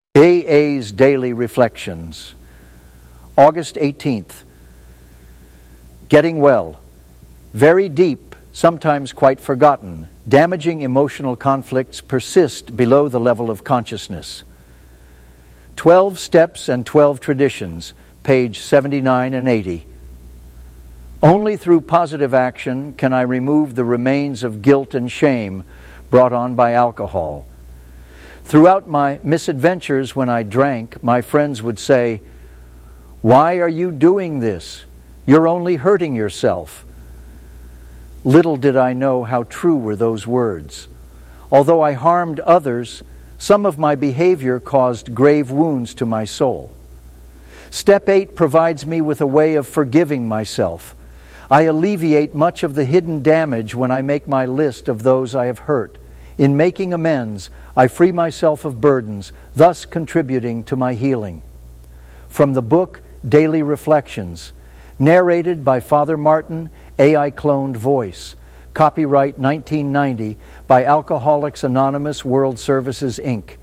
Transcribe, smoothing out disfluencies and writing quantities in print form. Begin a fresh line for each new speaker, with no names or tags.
AA's Daily Reflections, August 18th. Getting well. Very deep, sometimes quite forgotten, damaging emotional conflicts persist below the level of consciousness. 12 Steps and 12 Traditions, page 79 and 80. Only through positive action can I remove the remains of guilt and shame brought on by alcohol. Throughout my misadventures when I drank, my friends would say, "Why are you doing this? You're only hurting yourself." Little did I know how true were those words. Although I harmed others, some of my behavior caused grave wounds to my soul. Step 8 provides me with a way of forgiving myself. I alleviate much of the hidden damage when I make my list of those I have hurt. In making amends, I free myself of burdens, thus contributing to my healing. From the book Daily Reflections, narrated by Father Martin, AI cloned voice. Copyright 1990 by Alcoholics Anonymous World Services, Inc.